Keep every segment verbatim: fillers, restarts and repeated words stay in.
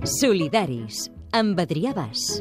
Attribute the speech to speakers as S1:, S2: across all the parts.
S1: Solidaris, amb Adrià Bas.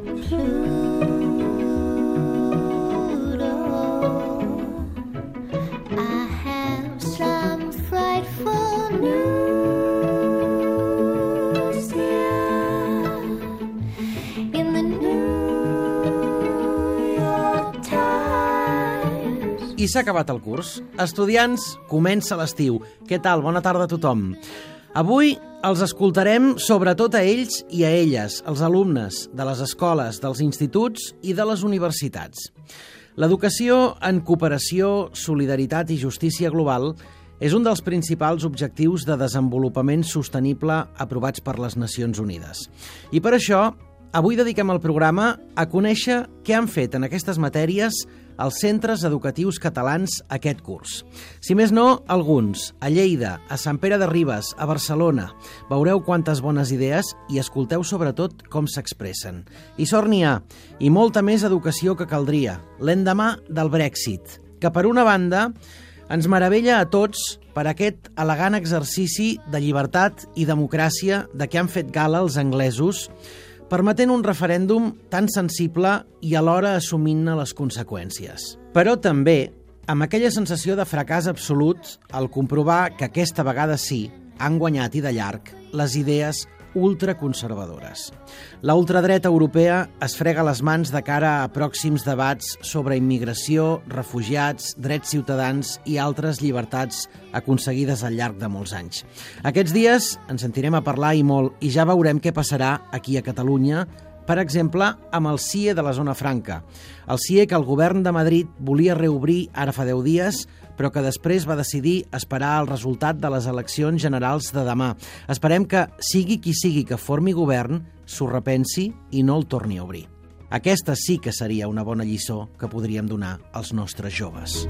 S2: I s'ha acabat el curs. Estudiants, comença l'estiu. Què tal? Bona tarda a tothom. Avui els escoltarem sobretot a ells i a elles, els alumnes de les escoles, dels instituts i de les universitats. L'educació en cooperació, solidaritat i justícia global és un dels principals objectius de desenvolupament sostenible aprovats per les Nacions Unides. I per això, avui dediquem el programa a conèixer què han fet en aquestes matèries els centres educatius catalans aquest curs. Si més no, alguns, a Lleida, a Sant Pere de Ribes, a Barcelona. Veureu quantes bones idees i escolteu sobretot com s'expressen. I sort n'hi ha, i molta més educació que caldria, l'endemà del Brexit, que per una banda ens meravella a tots per aquest elegant exercici de llibertat i democràcia de què han fet gala els anglesos, permetent un referèndum tan sensible i alhora assumint-ne les conseqüències. Però també amb aquella sensació de fracàs absolut al comprovar que aquesta vegada sí han guanyat i de llarg les idees ultraconservadores. La ultradreta europea es frega les mans de cara a pròxims debats sobre immigració, refugiats, drets ciutadans i altres llibertats aconseguides al llarg de molts anys. Aquests dies ens sentirem a parlar i molt i ja veurem què passarà aquí a Catalunya, per exemple, amb el C I E de la Zona Franca. El C I E que el govern de Madrid volia reobrir ara fa deu dies, però que després va decidir esperar el resultat de les eleccions generals de demà. Esperem que, sigui qui sigui que formi govern, s'ho repensi i no el torni a obrir. Aquesta sí que seria una bona lliçó que podríem donar als nostres joves.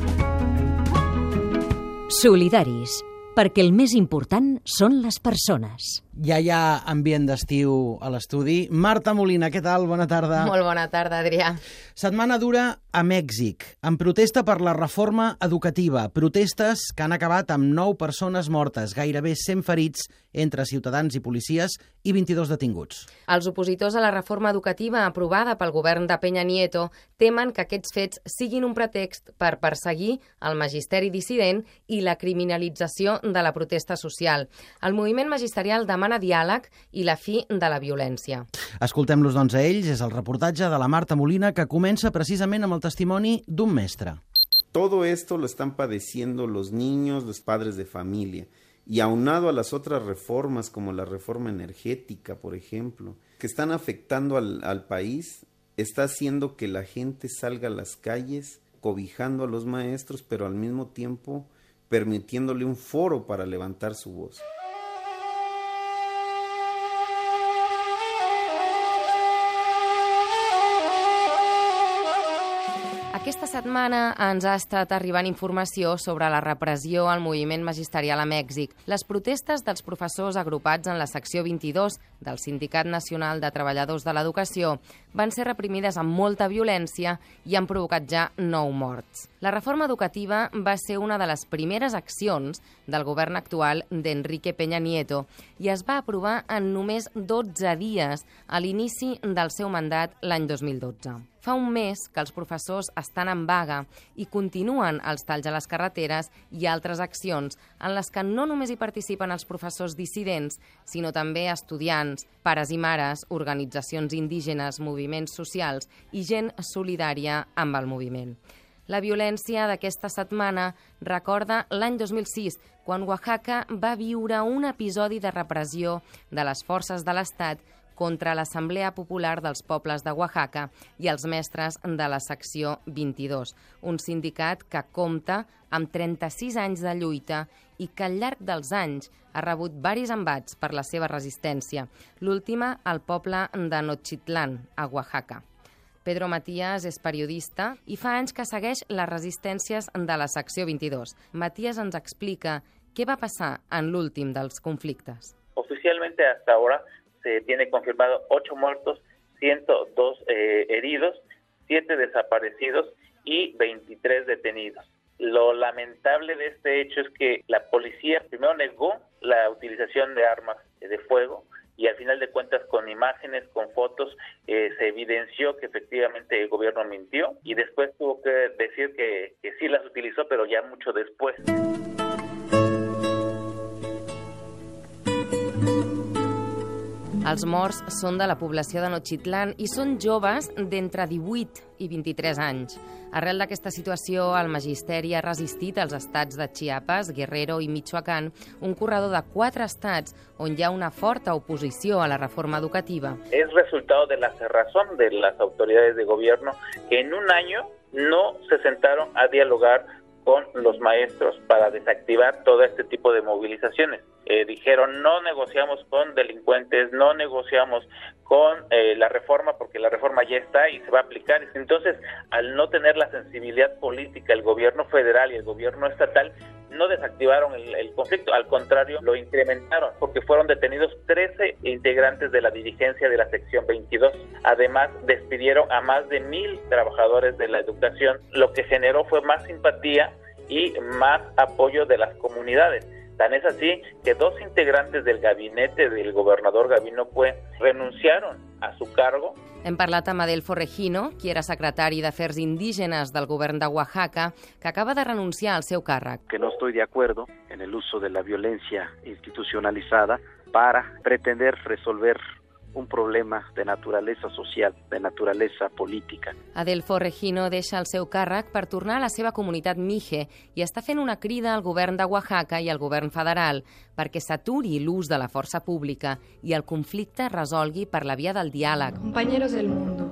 S1: Solidaris, perquè el més important són les persones.
S2: Ja hi ha ambient d'estiu a l'estudi. Marta Molina, què tal? Bona tarda.
S3: Molt bona tarda, Adrià.
S2: Setmana dura a Mèxic, en protesta per la reforma educativa. Protestes que han acabat amb nou persones mortes, gairebé cent ferits entre ciutadans i policies i vint-i-dos detinguts.
S3: Els opositors a la reforma educativa aprovada pel govern de Peña Nieto temen que aquests fets siguin un pretext per perseguir el magisteri dissident i la criminalització de la protesta social. El moviment magisterial demana diàleg i la fi de la violència.
S2: Escoltem-los, doncs, a ells. És el reportatge de la Marta Molina que comença precisament amb el testimoni d'un mestre.
S4: Todo esto lo están padeciendo los niños, los padres de familia. Y aunado a las otras reformas, como la reforma energética, por ejemplo, que están afectando al, al país, está haciendo que la gente salga a las calles cobijando a los maestros, pero al mismo tiempo permitiéndole un foro para levantar su voz.
S3: Aquesta setmana ens ha estat arribant informació sobre la repressió al moviment magisterial a Mèxic. Les protestes dels professors agrupats en la secció vint-i-dos del Sindicat Nacional de Treballadors de l'Educació van ser reprimides amb molta violència i han provocat ja nou morts. La reforma educativa va ser una de les primeres accions del govern actual d'Enrique Peña Nieto i es va aprovar en només dotze dies a l'inici del seu mandat l'any dos mil dotze. Fa un mes que els professors estan en vaga i continuen els talls a les carreteres i altres accions en les que no només hi participen els professors dissidents, sinó també estudiants, pares i mares, organitzacions indígenes, moviments socials i gent solidària amb el moviment. La violència d'aquesta setmana recorda l'any dos mil sis, quan Oaxaca va viure un episodi de repressió de les forces de l'Estat contra l'Assemblea Popular dels Pobles de Oaxaca i els mestres de la secció vint-i-dos, un sindicat que compta amb trenta-sis anys de lluita i que al llarg dels anys ha rebut varis embats per la seva resistència, l'última al poble de Nochitlán, a Oaxaca. Pedro Matías és periodista i fa anys que segueix les resistències de la secció vint-i-dos. Matías ens explica què va passar en l'últim dels conflictes.
S5: Oficialmente hasta ahora se tiene confirmado ocho muertos, ciento dos eh, heridos, siete desaparecidos y veintitrés detenidos. Lo lamentable de este hecho es que la policía primero negó la utilización de armas de fuego y y al final de cuentas con imágenes, con fotos, eh, se evidenció que efectivamente el gobierno mintió y después tuvo que decir que, que sí las utilizó, pero ya mucho después.
S3: Els morts són de la població de Nochitlan i són joves d'entre divuit i vint-i-tres anys. Arrel d'aquesta situació, el magisteri ha resistit als estats de Chiapas, Guerrero i Michoacán, un corredor de quatre estats on hi ha una forta oposició a la reforma educativa.
S5: Es resultado de la cerrazón de las autoridades de gobierno que en un año no se sentaron a dialogar con los maestros para desactivar todo este tipo de movilizaciones. Eh, dijeron, no negociamos con delincuentes, no negociamos con eh, la reforma, porque la reforma ya está y se va a aplicar. Entonces, al no tener la sensibilidad política, el gobierno federal y el gobierno estatal no desactivaron el, el conflicto, al contrario, lo incrementaron, porque fueron detenidos trece integrantes de la dirigencia de la sección veintidós. Además, despidieron a más de mil trabajadores de la educación, lo que generó fue más simpatía y más apoyo de las comunidades. Tan es así que dos integrantes del gabinete del gobernador Gabino Cue renunciaron a su cargo.
S3: Hem parlat amb Adelfo Regino, qui era secretari d'Afers Indígenes del govern de Oaxaca, que acaba de renunciar al seu càrrec.
S6: Que no estoy de acuerdo en el uso de la violencia institucionalizada para pretender resolver un problema de naturalesa social, de naturalesa política.
S3: Adelfo Regino deixa el seu càrrec per tornar a la seva comunitat Mije i està fent una crida al govern de Oaxaca i al govern federal perquè s'aturi l'ús de la força pública i el conflicte resolgui per la via del diàleg.
S7: Compañeros del mundo,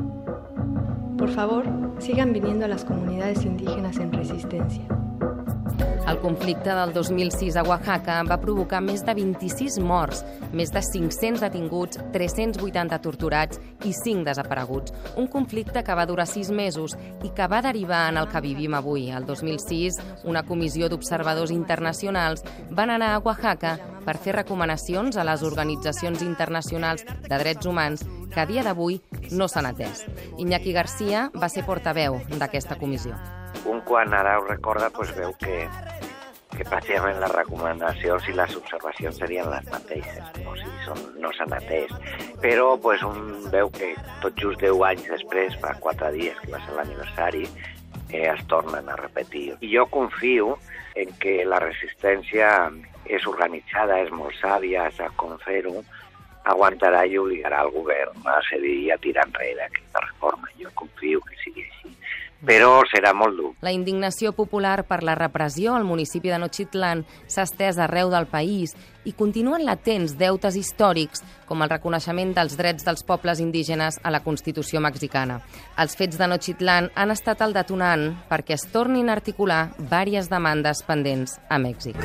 S7: por favor, sigan viniendo a las comunidades indígenas en resistencia.
S3: El conflicte del dos mil sis a Oaxaca va provocar més de vint-i-sis morts, més de cinc-cents detinguts, tres-cents vuitanta torturats i cinc desapareguts. Un conflicte que va durar sis mesos i que va derivar en el que vivim avui. El dos mil sis, una comissió d'observadors internacionals van anar a Oaxaca per fer recomanacions a les organitzacions internacionals de drets humans que a dia d'avui no s'han atès. Iñaki Garcia va ser portaveu d'aquesta comissió.
S8: Un quan ara ho recorda pues veu que, que pràcticament les recomanacions i les observacions serien les mateixes, o sigui, són, no s'han atès. Però pues, un veu que tot just deu anys després, fa quatre dies, que va ser l'aniversari, eh, es tornen a repetir. I jo confio en que la resistència és organitzada, és molt sàvia, sap com fer-ho, aguantarà i obligarà el govern a cedir i a tirar enrere aquesta reforma. Jo confio que sigui així. Però serà molt dur.
S3: La indignació popular per la repressió al municipi de Nochitlan s'ha estès arreu del país i continuen latents deutes històrics com el reconeixement dels drets dels pobles indígenes a la Constitució mexicana. Els fets de Nochitlan han estat el detonant perquè es tornin a articular diverses demandes pendents a Mèxic.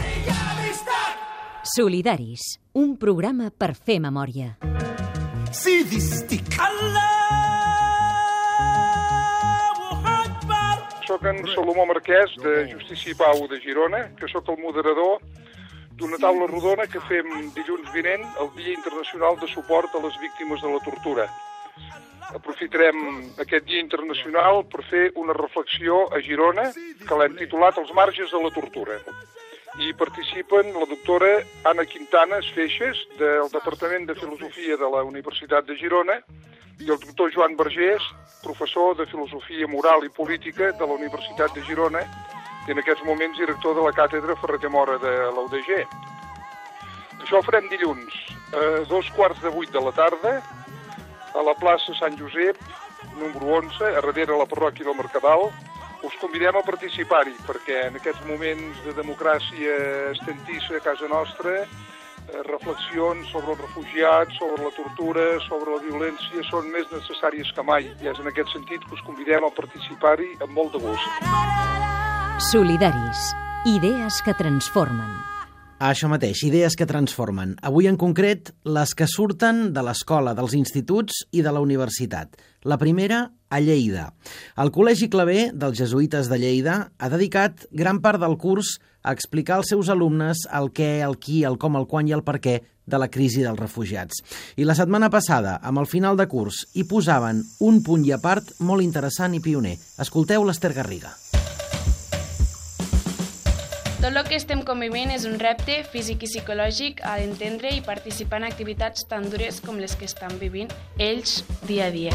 S1: Solidaris, un programa per fer memòria.
S9: Soc en Salomó Marquès, de Justícia i Pau de Girona, que sóc el moderador d'una taula rodona que fem dilluns vinent, el Dia Internacional de Suport a les Víctimes de la Tortura. Aprofitarem aquest Dia Internacional per fer una reflexió a Girona que l'hem titulat Els marges de la tortura. Hi participen la doctora Anna Quintanes Feixes, del Departament de Filosofia de la Universitat de Girona, i el doctor Joan Vergés, professor de Filosofia Moral i Política de la Universitat de Girona i en aquests moments director de la càtedra Ferreter Mora de la U D G. Això ho farem dilluns a dos quarts de vuit de la tarda a la plaça Sant Josep, número onze, a darrere la parròquia del Mercadal. Us convidem a participar-hi perquè en aquests moments de democràcia estentissa a casa nostra reflexions sobre els refugiats, sobre la tortura, sobre la violència, són més necessàries que mai. I és en aquest sentit que us convidem a participar-hi amb molt de gust.
S1: Solidaris, idees que transformen.
S2: Això mateix, idees que transformen. Avui en concret, les que surten de l'escola, dels instituts i de la universitat. La primera, a Lleida. El Col·legi Claver dels Jesuïtes de Lleida ha dedicat gran part del curs a explicar als seus alumnes el què, el qui, el com, el quan i el per què de la crisi dels refugiats. I la setmana passada, amb el final de curs, hi posaven un punt i a part molt interessant i pioner. Escolteu l'Ester Garriga.
S10: Tot el que estem convivint és un repte físic i psicològic a entendre i participar en activitats tan dures com les que estan vivint ells dia a dia.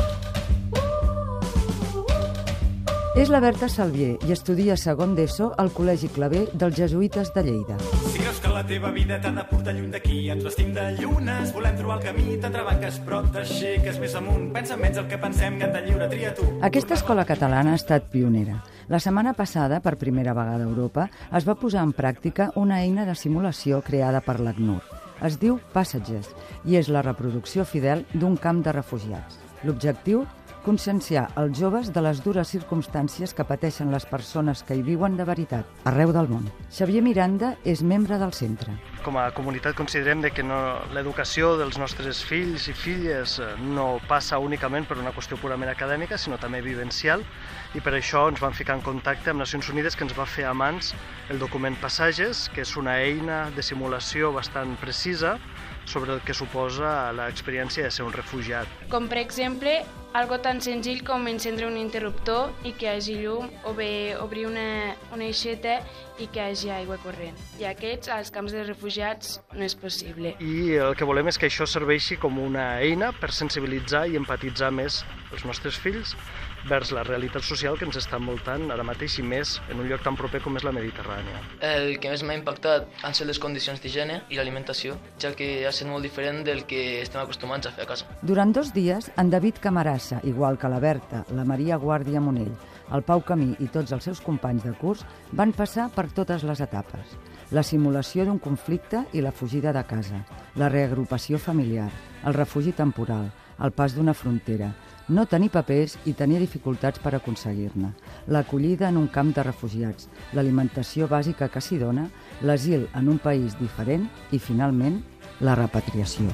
S11: És la Berta Salvier i estudia segon d'ESO al Col·legi Claver dels Jesuïtes de Lleida.
S12: Si creus que la teva vida t'ha de portar lluny d'aquí, ens vestim de llunes, volem trobar el camí, t'entrebanques però t'aixeques més amunt, pensa menys el que pensem, canta lliure, tria tu.
S11: Aquesta escola catalana ha estat pionera. La setmana passada, per primera vegada a Europa, es va posar en pràctica una eina de simulació creada per l'ACNUR. Es diu Passages i és la reproducció fidel d'un camp de refugiats. L'objectiu? Conscienciar els joves de les dures circumstàncies que pateixen les persones que hi viuen de veritat, arreu del món. Xavier Miranda és membre del centre.
S13: Com a comunitat considerem que no, l'educació dels nostres fills i filles no passa únicament per una qüestió purament acadèmica, sinó també vivencial, i per això ens vam ficar en contacte amb Nacions Unides, que ens va fer a mans el document Passages, que és una eina de simulació bastant precisa sobre el que suposa l'experiència de ser un refugiat.
S10: Com per exemple, algo tan senzill com encendre un interruptor i que hi hagi llum, o bé obrir una, una aixeta i que hi hagi aigua corrent. I aquests, als camps de refugiats, no és possible.
S13: I el que volem és que això serveixi com una eina per sensibilitzar i empatitzar més els nostres fills vers la realitat social que ens està envoltant ara mateix i més en un lloc tan proper com és la Mediterrània.
S14: El que més m'ha impactat han estat les condicions d'higiene i l'alimentació, ja que ha estat molt diferent del que estem acostumats a fer a casa.
S11: Durant dos dies, en David Camarassa, igual que la Berta, la Maria Guàrdia Monell, el Pau Camí i tots els seus companys de curs van passar per totes les etapes. La simulació d'un conflicte i la fugida de casa, la reagrupació familiar, el refugi temporal, el pas d'una frontera, no tenir papers i tenir dificultats per aconseguir-ne, l'acollida en un camp de refugiats, l'alimentació bàsica que s'hi dona, l'asil en un país diferent i, finalment, la repatriació.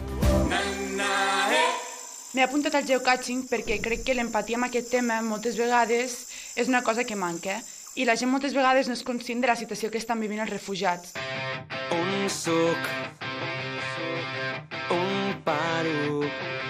S15: M'he apuntat al geocaching perquè crec que l'empatia amb aquest tema moltes vegades és una cosa que manca i la gent moltes vegades no és conscient de la situació que estan vivint els refugiats.
S16: On soc? On paro?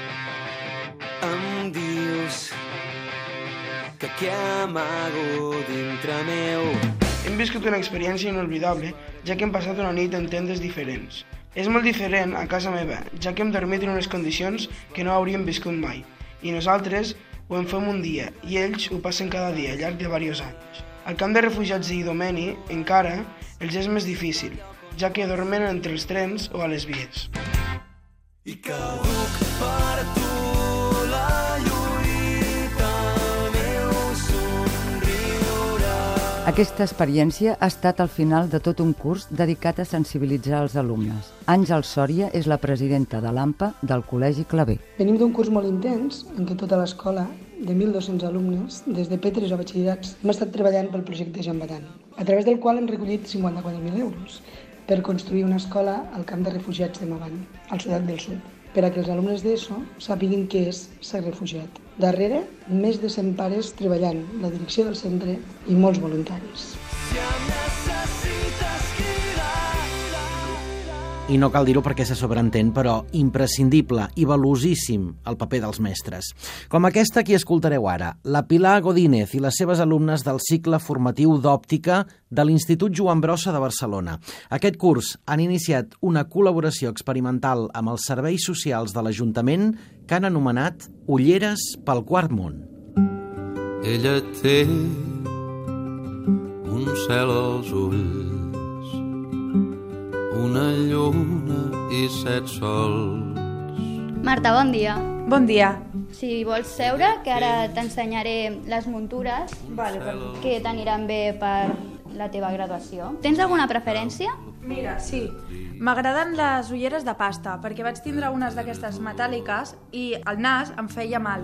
S16: Em dius que què amago dintre meu?
S17: Hem viscut una experiència inolvidable, ja que hem passat una nit en tendes diferents. És molt diferent a casa meva, ja que hem dormit en unes condicions que no hauríem viscut mai. I nosaltres ho en fem un dia, i ells ho passen cada dia, al llarg de diversos anys. Al camp de refugiats d'Idomeni, encara, els és més difícil, ja que dormen entre els trens o a les vies.
S16: I caduc per tu.
S11: Aquesta experiència ha estat el final de tot un curs dedicat a sensibilitzar els alumnes. Àngel Sòria és la presidenta de l'AMPA del Col·legi Claver.
S18: Venim d'un curs molt intens en què tota l'escola, de mil dos-cents alumnes, des de P tres a batxillerats, hem estat treballant pel projecte Jean Batan, a través del qual hem recollit cinquanta-quatre mil euros per construir una escola al camp de refugiats de Mavan, al Sudan del Sud, per a que els alumnes d'ESO sàpiguin què és ser refugiat. Darrere, més de cent pares treballant, la direcció del centre i molts voluntaris.
S2: I no cal dir-ho perquè se sobreentén, però imprescindible i valuosíssim el paper dels mestres. Com aquesta que escoltareu ara, la Pilar Godínez i les seves alumnes del cicle formatiu d'òptica de l'Institut Joan Brossa de Barcelona. Aquest curs han iniciat una col·laboració experimental amb els serveis socials de l'Ajuntament que han anomenat Ulleres pel Quart Món.
S16: Ella té un cel als ulls, una lluna i set sols.
S19: Marta, bon dia.
S20: Bon dia.
S19: Si vols seure, que ara t'ensenyaré les muntures
S20: vale, vale.
S19: que t'aniran bé per la teva graduació. Tens alguna preferència?
S20: Mira, sí. M'agraden les ulleres de pasta, perquè vaig tindre unes d'aquestes metàl·liques i el nas em feia mal.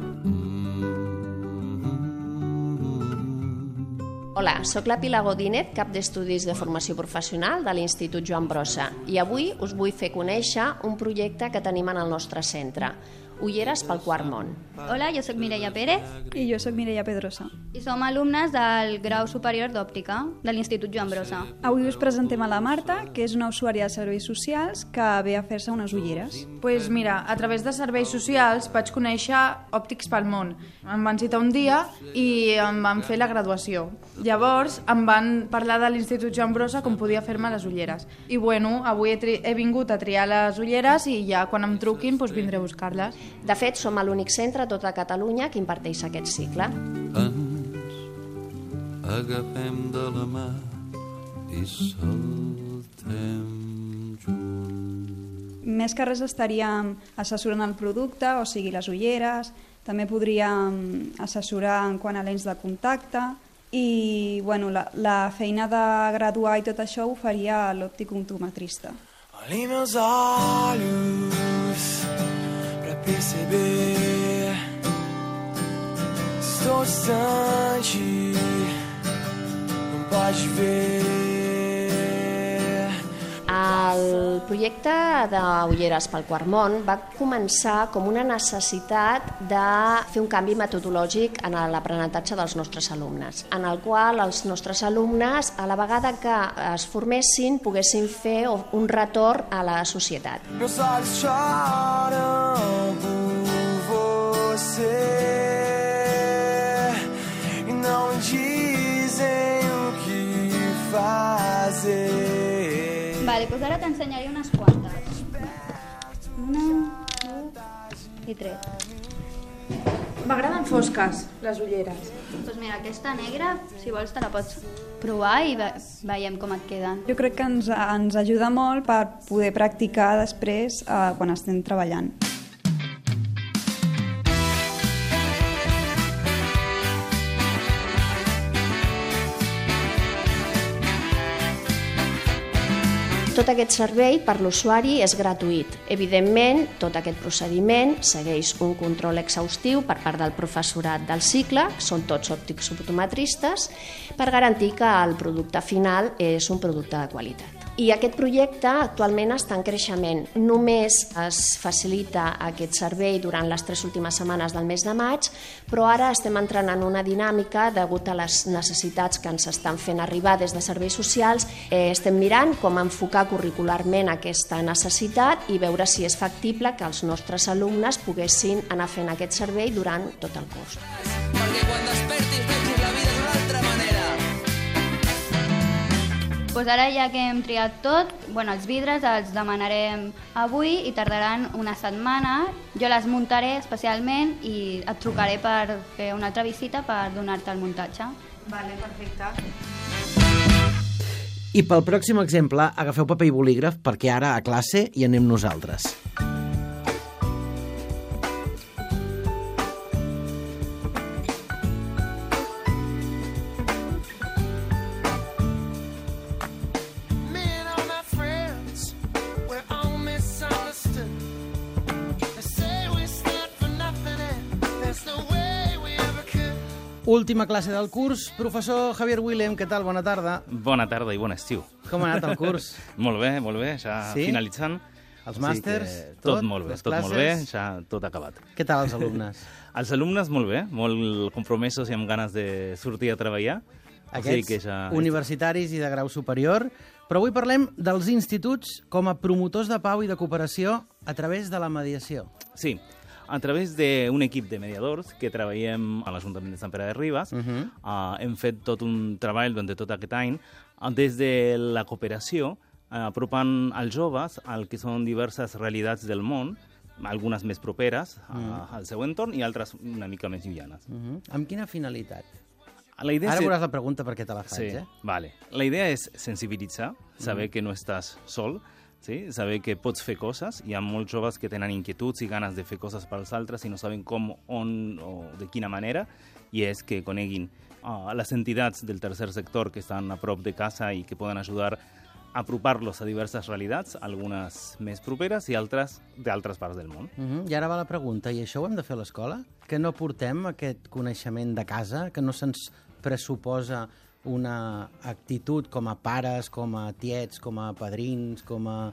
S21: Hola, sóc la Pilar Godínez, cap d'estudis de formació professional de l'Institut Joan Brossa, i avui us vull fer conèixer un projecte que tenim en el nostre centre, Ulleres pel quart món.
S19: Hola, jo sóc Mireia Pérez.
S20: I jo sóc Mireia Pedrosa.
S19: I som alumnes del grau superior d'òptica de l'Institut Joan Brossa.
S20: Avui us presentem a la Marta, que és una usuària de serveis socials que ve a fer-se unes ulleres.
S15: Pues mira, a través de serveis socials vaig conèixer Òptics pel Món. Em van citar un dia i em van fer la graduació. Llavors em van parlar de l'Institut Joan Brossa com podia fer-me les ulleres. I bueno, avui he, tri he vingut a triar les ulleres i ja quan em truquin doncs vindré a buscar-les.
S21: De fet, som l'únic centre a tota Catalunya que imparteix aquest cicle.
S16: Ens agafem de la mà i saltem junts.
S20: Més que res estaríem assessorant el producte, o sigui, les ulleres, també podríem assessorar en quant a lents de contacte i bueno, la, la feina de graduar i tot això ho faria l'òptic optometrista.
S4: Olhem meus olhos pra perceber, estou distante, não pode ver.
S21: El projecte d'Ulleres pel quart món va començar com una necessitat de fer un canvi metodològic en l'aprenentatge dels nostres alumnes, en el qual els nostres alumnes, a la vegada que es formessin, poguessin fer un retorn a la societat.
S4: Meus olhos choram por você e não me dizem o que fazer.
S19: Vale, doncs ara t'ensenyaré unes quantes. Una, dos i tres.
S15: M'agraden fosques, les ulleres.
S19: Doncs mira, aquesta negra, si vols te la pots provar i ve veiem com et queden.
S20: Jo crec que ens, ens ajuda molt per poder practicar després eh, quan estem treballant.
S21: Tot aquest servei per l'usuari és gratuït. Evidentment, tot aquest procediment segueix un control exhaustiu per part del professorat del cicle, són tots òptics optometristes, per garantir que el producte final és un producte de qualitat. I aquest projecte actualment està en creixement. Només es facilita aquest servei durant les tres últimes setmanes del mes de maig, però ara estem entrant en una dinàmica degut a les necessitats que ens estan fent arribar des de serveis socials. Eh, estem mirant com enfocar curricularment aquesta necessitat i veure si és factible que els nostres alumnes poguessin anar fent aquest servei durant tot el curs.
S4: Perquè quan despertis vegis la vida d'una altra manera.
S19: Pues ara ja que hem triat tot, bueno, els vidres els demanarem avui i tardaran una setmana. Jo les muntaré especialment i et trucaré per fer una altra visita per donar-te el muntatge.
S15: Vale, perfecte.
S2: I pel pròxim exemple, agafeu paper i bolígraf perquè ara a classe hi anem nosaltres. Última classe del curs. Professor Javier Willem, què tal? Bona tarda.
S22: Bona tarda i bon estiu.
S2: Com ha anat el curs?
S22: Molt bé, molt bé, ja
S2: sí?
S22: finalitzant.
S2: Els màsters,
S22: sí tot? Tot molt bé,
S2: les
S22: tot
S2: classes?
S22: molt bé, ja tot acabat.
S2: Què tal els alumnes?
S22: Els alumnes molt bé, molt compromesos i amb ganes de sortir a treballar.
S2: Aquests
S22: o sigui que ja...
S2: universitaris i de grau superior. Però avui parlem dels instituts com a promotors de pau i de cooperació a través de la mediació.
S22: Sí, a través d'un equip de mediadors que treballem a l'Ajuntament de Sant Pere de Ribes. Uh -huh. uh, hem fet tot un treball durant tot aquest any uh, des de la cooperació, uh, apropant als joves al que són diverses realitats del món, algunes més properes uh, uh -huh. al seu entorn i altres una mica més lluianes.
S2: Uh -huh. Amb quina finalitat?
S22: La idea
S2: Ara
S22: és...
S2: veuràs la pregunta perquè te la faig,
S22: sí,
S2: eh?
S22: Vale. La idea és sensibilitzar, saber
S2: Mm.
S22: que no estàs sol, sí? Saber que pots fer coses. Hi ha molts joves que tenen inquietuds i ganes de fer coses pels altres i no saben com, on o de quina manera, i és que coneguin uh, les entitats del tercer sector que estan a prop de casa i que poden ajudar a apropar-los a diverses realitats, algunes més properes i altres d'altres parts del món.
S2: Uh -huh. I ara va la pregunta, i això ho hem de fer a l'escola? Que no portem aquest coneixement de casa? Que no se'ns pressuposa una actitud com a pares, com a tiets, com a padrins, com a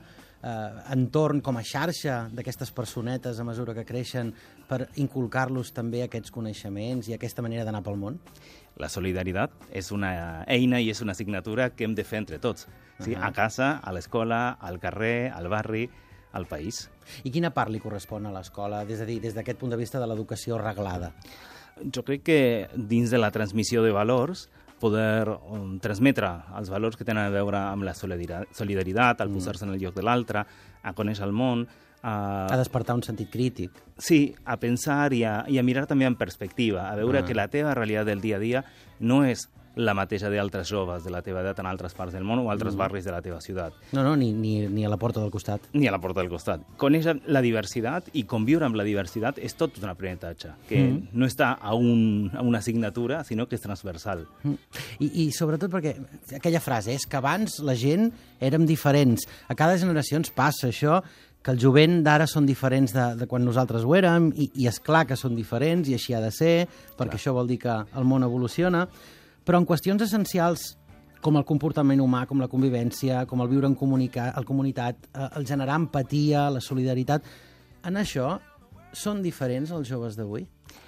S2: eh, entorn, com a xarxa d'aquestes personetes a mesura que creixen per inculcar-los també aquests coneixements i aquesta manera d'anar pel món?
S22: La solidaritat és una eina i és una assignatura que hem de fer entre tots. Sí?
S2: Uh-huh.
S22: A casa, a l'escola, al carrer, al barri, al país.
S2: I quina part li correspon a l'escola, és a dir, des d'aquest punt de vista de l'educació reglada?
S22: Jo crec que dins de la transmissió de valors, poder um, transmetre els valors que tenen a veure amb la solidaritat, al posar-se en el lloc de l'altre, a conèixer el món,
S2: a... a despertar un sentit crític.
S22: Sí, a pensar i a, i a mirar també en perspectiva, a veure
S2: ah.
S22: que la teva realitat del dia a dia no és la mateixa d'altres joves de la teva edat en altres parts del món o altres mm. barris de la teva ciutat.
S2: No, no, ni, ni, ni a la porta del costat.
S22: Ni a la porta del costat. Conèixer la diversitat i conviure amb la diversitat és tot un aprenentatge, que mm. no està a, un, a una assignatura, sinó que és transversal.
S2: Mm. I, I sobretot perquè aquella frase és que abans la gent érem diferents. A cada generació ens passa això, que el jovent d'ara són diferents de, de quan nosaltres ho érem, i, i és clar que són diferents, i així ha de ser, perquè clar. Això vol dir que el món evoluciona. Però en qüestions essencials, com el comportament humà, com la convivència, com el viure en el comunitat, el generar empatia, la solidaritat, en això són diferents els joves d'avui?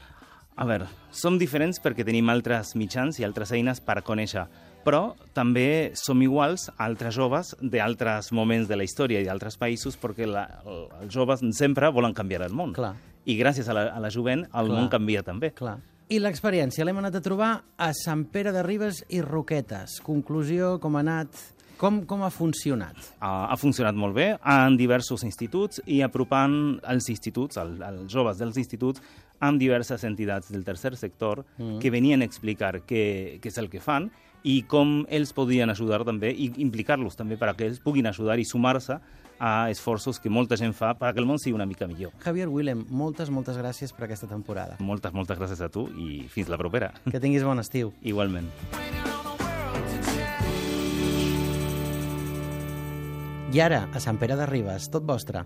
S22: A veure, som diferents perquè tenim altres mitjans i altres eines per conèixer, però també som iguals a altres joves d'altres moments de la història i d'altres països, perquè la, els joves sempre volen canviar el món.
S2: Clar.
S22: I gràcies a la, a la jovent el
S2: Clar.
S22: Món canvia també.
S2: Clar. I l'experiència l'hem anat a trobar a Sant Pere de Ribes i Roquetes. Conclusió, com ha anat? Com, com ha funcionat?
S22: Uh, ha funcionat molt bé en diversos instituts i apropant els instituts, el, els joves dels instituts, amb diverses entitats del tercer sector mm. que venien a explicar què, què és el que fan i com ells podien ajudar també i implicar-los també perquè ells puguin ajudar i sumar-se a esforços que molta gent fa perquè el món sigui una mica millor.
S2: Javier Willem, moltes, moltes gràcies per aquesta temporada.
S22: Moltes, moltes gràcies a tu i fins la propera.
S2: Que tinguis bon estiu.
S22: Igualment.
S2: I ara, a Sant Pere de Ribes, tot vostre.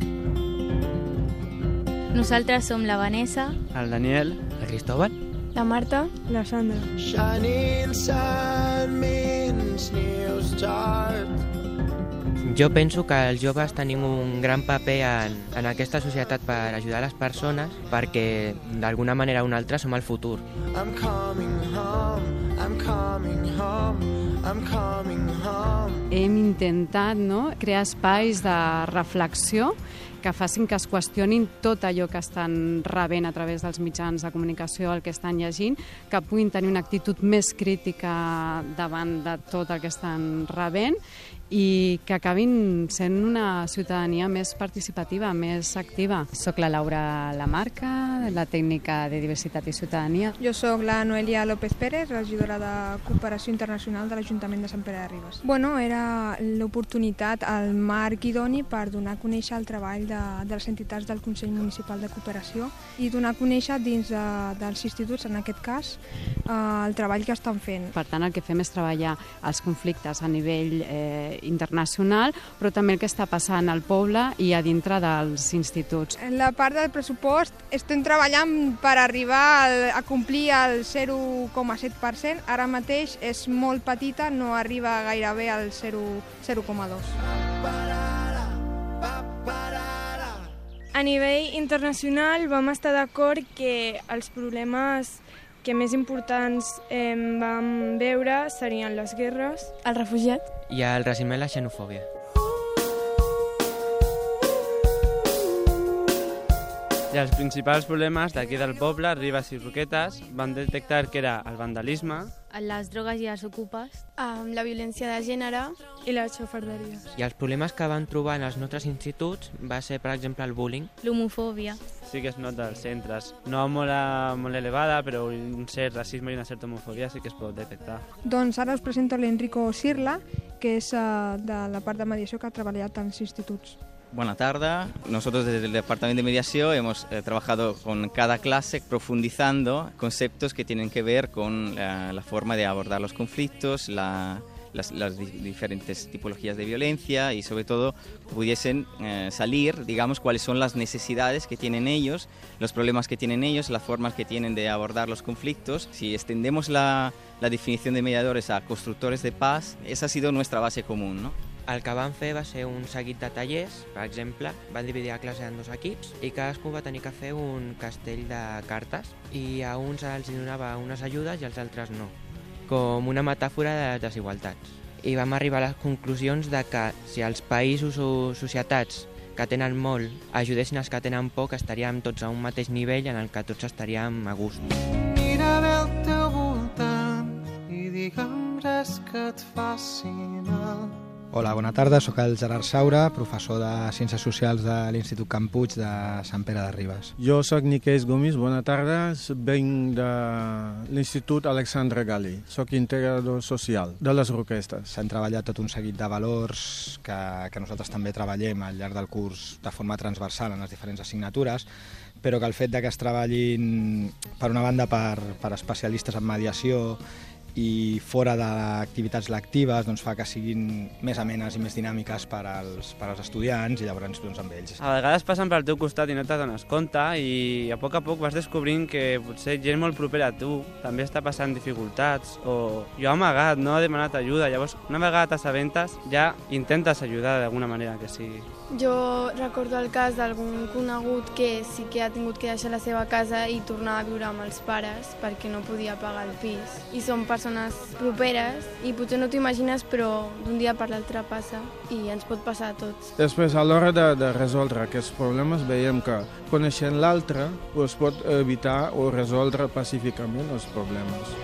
S5: Nosaltres som la Vanessa,
S6: el Daniel, el Cristóbal,
S7: la Marta, la Sandra.
S23: Shining sun means new start.
S24: Jo penso que els joves tenim un gran paper en, en aquesta societat per ajudar les persones perquè d'alguna manera o una altra som el futur.
S23: I'm coming home, I'm coming home, I'm coming home.
S25: Hem intentat no, crear espais de reflexió que facin que es qüestionin tot allò que estan rebent a través dels mitjans de comunicació, el que estan llegint, que puguin tenir una actitud més crítica davant de tot el que estan rebent i que acabin sent una ciutadania més participativa, més activa. Soc la Laura Lamarca, la tècnica de diversitat i ciutadania.
S26: Jo sóc la Noelia López Pérez, regidora de Cooperació Internacional de l'Ajuntament de Sant Pere de Ribes. Bueno, era l'oportunitat, el marc idoni per donar a conèixer el treball de, de les entitats del Consell Municipal de Cooperació i donar a conèixer dins de, dels instituts, en aquest cas, eh, el treball que estan fent.
S25: Per tant, el que fem és treballar els conflictes a nivell eh, internacional, però també el que està passant al poble i a dintre dels instituts.
S26: En la part del pressupost estem treballant per arribar al, a complir el zero coma set per cent. Ara mateix és molt petita, no arriba gairebé al zero coma dos.
S27: A nivell internacional vam estar d'acord que els problemes que més importants eh, vam veure serien les guerres, els refugiats
S24: i el racisme i la xenofòbia.
S6: I els principals problemes d'aquí del poble, Ribes i Roquetes, van detectar que era el vandalisme,
S5: les drogues i els ocupes,
S27: amb la violència de gènere i les xafarderies.
S24: I els problemes que van trobar en els nostres instituts va ser, per exemple, el bullying.
S5: L'homofòbia.
S6: Sí que es nota als centres. No molt, a, molt elevada, però un cert racisme i una certa homofòbia sí que es pot detectar.
S26: Doncs ara us presento l'Enrico Sirla, que és uh, de la part de mediació que ha treballat als instituts.
S28: Buenas tardes. Nosotros desde el Departamento de Mediación hemos eh, trabajado con cada clase profundizando conceptos que tienen que ver con la, la forma de abordar los conflictos, la, las, las di diferentes tipologías de violencia y sobre todo pudiesen eh, salir, digamos, cuáles son las necesidades que tienen ellos, los problemas que tienen ellos, las formas que tienen de abordar los conflictos. Si extendemos la, la definición de mediadores a constructores de paz, esa ha sido nuestra base común, ¿no?
S24: El que van fer va ser un seguit de tallers, per exemple, van dividir la classe en dos equips i cadascú va tenir que fer un castell de cartes i a uns els donava unes ajudes i als altres no, com una metàfora de les desigualtats. I vam arribar a les conclusions de que si els països o societats que tenen molt ajudessin els que tenen poc, estaríem tots a un mateix nivell en el que tots estaríem a gust.
S23: Mira bé al teu voltant i digue'm res que et faci mal.
S1: Hola, bona tarda, sóc el Gerard Saura, professor de Ciències Socials de l'Institut Can Puig de Sant Pere de Ribes.
S3: Jo sóc Niqueix Gomis, bona tarda, venc de l'Institut Alexandre Gali, sóc integrador social de les Roquestes.
S1: S'han treballat tot un seguit de valors que, que nosaltres també treballem al llarg del curs de forma transversal en les diferents assignatures, però que el fet de que es treballin, per una banda, per, per especialistes en mediació i fora d'activitats lectives, doncs fa que siguin més amenes i més dinàmiques per als, per als estudiants i llavors doncs, amb ells.
S6: A vegades passen pel teu costat i no t'adones compte i a poc a poc vas descobrint que potser gent molt propera a tu també està passant dificultats o jo he amagat, no he demanat ajuda, llavors una vegada t'assabentes ja intentes ajudar d'alguna manera que sigui.
S27: Jo recordo el cas d'algun conegut que sí que ha tingut que deixar la seva casa i tornar a viure amb els pares perquè no podia pagar el pis. I són persones properes i potser no t'ho imagines, però d'un dia per l'altre passa i ens pot passar a tots.
S3: Després, a l'hora de, de resoldre aquests problemes, veiem que coneixent l'altre es pot evitar o resoldre pacíficament els problemes.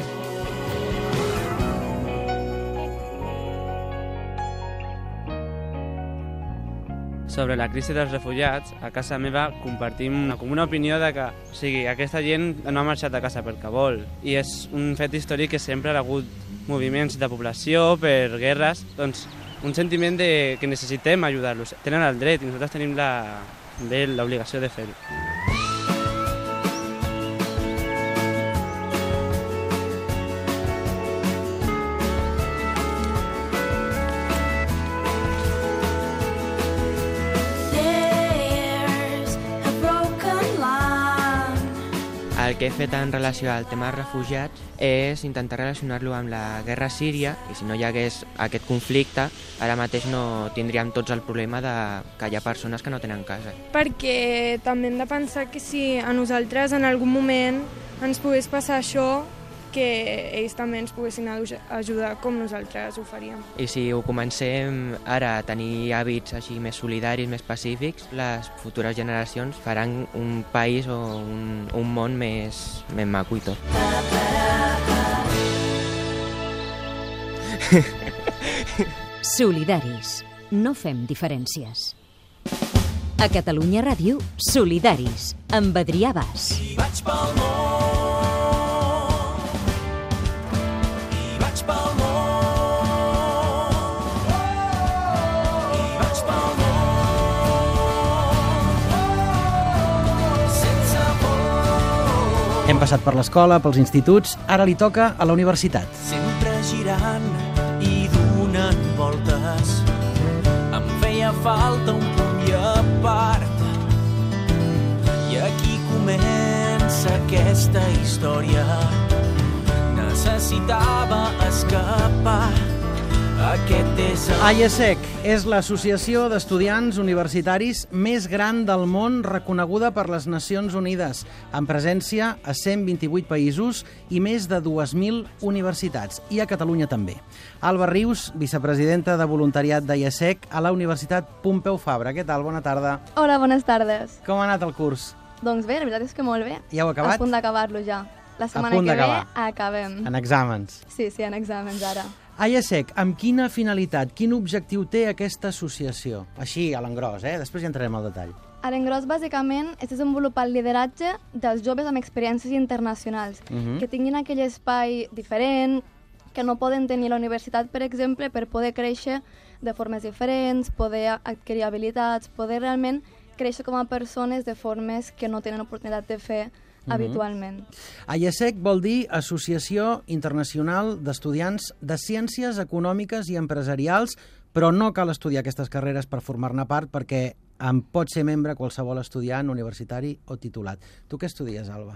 S6: Sobre la crisi dels refugiats, a casa meva compartim una, com una opinió de que o sigui, aquesta gent no ha marxat a casa perquè vol i és un fet històric que sempre ha hagut moviments de població per guerres, doncs un sentiment de que necessitem ajudar-los. Tenen el dret i nosaltres tenim la, també l'obligació de fer-ho.
S24: El que he fet en relació al tema dels refugiats és intentar relacionar-lo amb la guerra síria i si no hi hagués aquest conflicte, ara mateix no tindríem tots el problema de que hi ha persones que no tenen casa.
S27: Perquè també hem de pensar que si a nosaltres en algun moment ens pogués passar això, que ells també ens poguessin ajudar com nosaltres ho faríem.
S24: I si ho comencem ara a tenir hàbits així més solidaris, més pacífics, les futures generacions faran un país o un, un món més, més maco i tot.
S8: Solidaris. No fem diferències. A Catalunya Ràdio, Solidaris, amb Adrià Bas.
S23: I vaig pel món.
S2: Hem passat per l'escola, pels instituts, ara li toca a la universitat.
S23: Sempre girant i donant voltes, em feia falta un punt i a part. I aquí comença aquesta història. Necessitava escapar. Aquest és el...
S2: A I E S E C és l'associació d'estudiants universitaris més gran del món reconeguda per les Nacions Unides, amb presència a cent vint-i-vuit països i més de dues mil universitats, i a Catalunya també. Alba Rius, vicepresidenta de voluntariat d'A I E S E C a la Universitat Pompeu Fabra. Què tal? Bona tarda.
S9: Hola, bones tardes.
S2: Com ha anat el curs?
S9: Doncs bé, la veritat és que molt bé.
S2: Ja heu acabat?
S9: A punt d'acabar-lo ja. La setmana que ve acabem.
S2: En exàmens.
S9: Sí, sí, en exàmens ara.
S2: A I E S E C, amb quina finalitat, quin objectiu té aquesta associació? Així, a l'engròs, eh? Després ja entrarem al detall.
S9: A l'engròs, bàsicament, és desenvolupar el lideratge dels joves amb experiències internacionals,
S2: Mhm.
S9: que tinguin aquell espai diferent, que no poden tenir a la universitat, per exemple, per poder créixer de formes diferents, poder adquirir habilitats, poder realment créixer com a persones de formes que no tenen oportunitat de fer
S2: Mhm.
S9: habitualment.
S2: A I E S E C vol dir Associació Internacional d'Estudiants de Ciències Econòmiques i Empresarials, però no cal estudiar aquestes carreres per formar-ne part perquè en pot ser membre qualsevol estudiant universitari o titulat. Tu què estudies, Alba?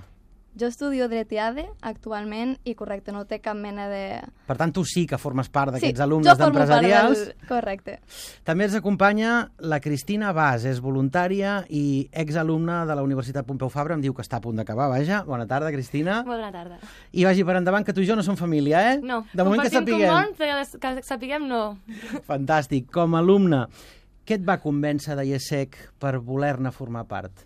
S9: Jo estudio dret i A D E actualment i correcte, no té cap mena de...
S2: Per tant, tu sí que formes part d'aquests
S9: sí,
S2: alumnes d'empresarials.
S9: Del... Correcte.
S2: També ens acompanya la Cristina Bas, és voluntària i exalumna de la Universitat Pompeu Fabra, em diu que està a punt d'acabar, vaja. Bona tarda, Cristina.
S10: Bona tarda.
S2: I vagi per endavant que tu i jo no som família, eh?
S10: No,
S2: de moment que sapiguem.
S10: Compartim comons, que sapiguem no.
S2: Fantàstic. Com a alumne, què et va convèncer de I E S E C per voler-ne formar part?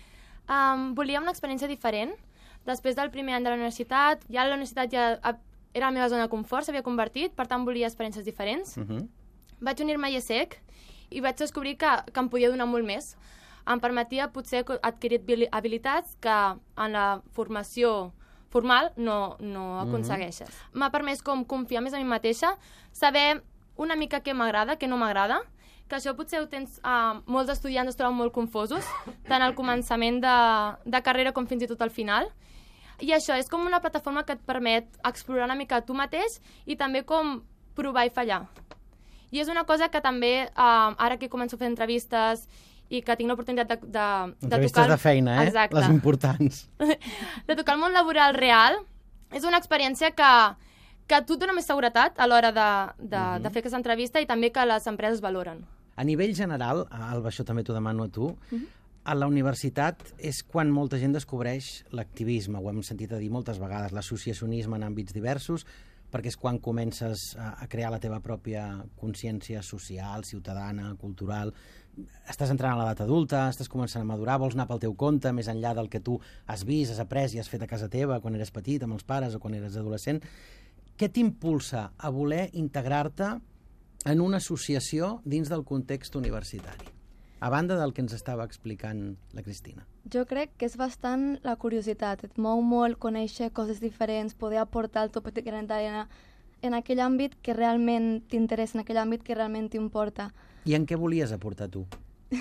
S10: Um, volia una experiència diferent. Després del primer any de la universitat, ja la universitat ja era la meva zona de confort, s'havia convertit, per tant volia experiències diferents. Uh -huh. Vaig unir-me a I E S E C i vaig descobrir que, que em podia donar molt més. Em permetia potser adquirir habilitats que en la formació formal no, no aconsegueixes. Uh -huh. M'ha permès com confiar més en mi mateixa, saber una mica què m'agrada, què no m'agrada, que això potser ho tens, uh, molts estudiants es troben molt confosos, tant al començament de, de carrera com fins i tot al final. I això és com una plataforma que et permet explorar una mica tu mateix i també com provar i fallar. I és una cosa que també, uh, ara que començo a fer entrevistes i que tinc l'oportunitat de, de, de
S2: entrevistes
S10: tocar...
S2: de feina, eh?
S10: Exacte.
S2: Les importants.
S10: De tocar el món laboral real, és una experiència que, que tu et dona més seguretat a l'hora de, de, uh-huh. de fer aquesta entrevista i també que les empreses valoren.
S2: A nivell general, Alba, això també t'ho demano a tu, uh-huh. a la universitat és quan molta gent descobreix l'activisme, ho hem sentit a dir moltes vegades, l'associacionisme en àmbits diversos, perquè és quan comences a crear la teva pròpia consciència social, ciutadana, cultural. Estàs entrant a l'edat adulta, estàs començant a madurar, vols anar pel teu compte, més enllà del que tu has vist, has après i has fet a casa teva quan eres petit, amb els pares o quan eres adolescent. Què t'impulsa a voler integrar-te en una associació dins del context universitari? A banda del que ens estava explicant la Cristina.
S9: Jo crec que és bastant la curiositat. Et mou molt conèixer coses diferents, poder aportar el teu petit granet d'arena en aquell àmbit que realment t'interessa, en aquell àmbit que realment t'importa.
S2: I en què volies aportar tu?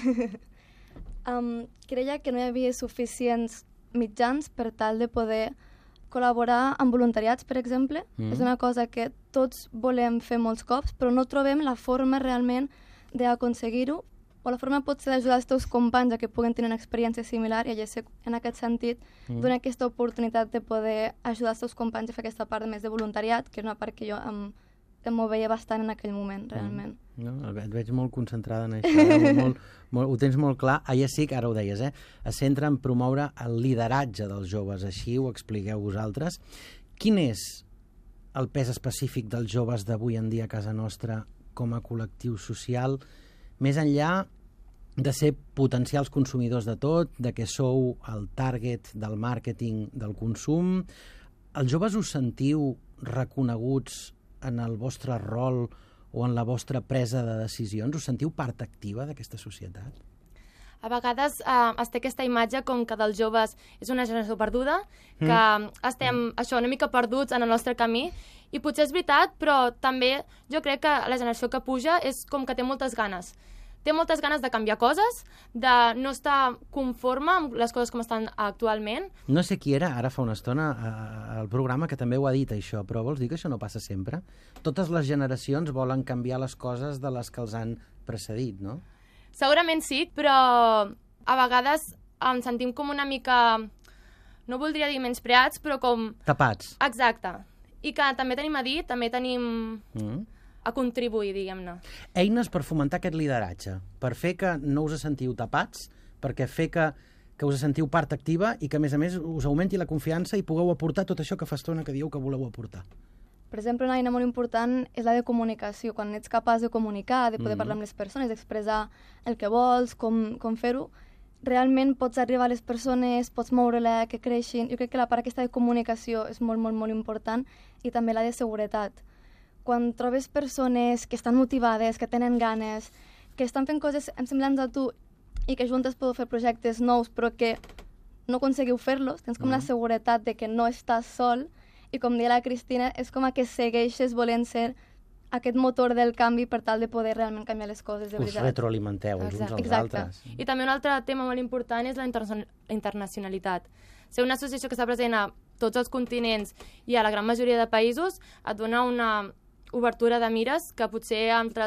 S9: um, creia que no hi havia suficients mitjans per tal de poder col·laborar amb voluntariats, per exemple. Mm. És una cosa que tots volem fer molts cops, però no trobem la forma realment d'aconseguir-ho, o la forma pot ser d'ajudar els teus companys a que puguen tenir una experiència similar, i en aquest sentit mm. donar aquesta oportunitat de poder ajudar els teus companys a fer aquesta part més de voluntariat, que és una part que jo em, em moveia bastant en aquell moment, realment.
S2: Mm. No, et veig molt concentrada en això, eh? molt, molt, ho tens molt clar. Ah, ja sí que ara ho deies, eh? Es centra en promoure el lideratge dels joves, així ho expliqueu vosaltres. Quin és el pes específic dels joves d'avui en dia a casa nostra com a col·lectiu social, més enllà de ser potencials consumidors de tot, de que sou el target del màrqueting del consum? Els joves us sentiu reconeguts en el vostre rol o en la vostra presa de decisions? Us sentiu part activa d'aquesta societat?
S10: A vegades eh, es té aquesta imatge com que dels joves és una generació perduda, que mm. estem això una mica perduts en el nostre camí, i potser és veritat, però també jo crec que la generació que puja és com que té moltes ganes. Té moltes ganes de canviar coses, de no estar conforme amb les coses com estan actualment.
S2: No sé qui era, ara fa una estona, al programa, que també ho ha dit això, però vols dir que això no passa sempre? Totes les generacions volen canviar les coses de les que els han precedit, no?
S10: Segurament sí, però a vegades ens sentim com una mica, no voldria dir menyspreats, però com...
S2: Tapats.
S10: Exacte. I que també tenim a dir, també tenim... Mm. a contribuir, diguem-ne.
S2: Eines per fomentar aquest lideratge, per fer que no us sentiu tapats, perquè fer que, que us sentiu part activa i que, a més a més, us augmenti la confiança i pugueu aportar tot això que fa estona que dieu que voleu aportar.
S9: Per exemple, una eina molt important és la de comunicació. Quan ets capaç de comunicar, de poder mm. parlar amb les persones, d'expressar el que vols, com, com fer-ho, realment pots arribar a les persones, pots moure-la, que creixin. Jo crec que la part aquesta de comunicació és molt, molt, molt important, i també la de seguretat. Quan trobes persones que estan motivades, que tenen ganes, que estan fent coses semblants a tu i que juntes podeu fer projectes nous però que no aconseguiu fer-los, tens com mm. la seguretat de que no estàs sol, i com deia la Cristina, és com que segueixes volent ser aquest motor del canvi per tal de poder realment canviar les coses de veritat.
S2: Us retroalimenteu els uns als
S10: Exacte.
S2: altres.
S10: I també un altre tema molt important és la interna internacionalitat. Ser una associació que està present a tots els continents i a la gran majoria de països et dona una obertura de mires que potser altres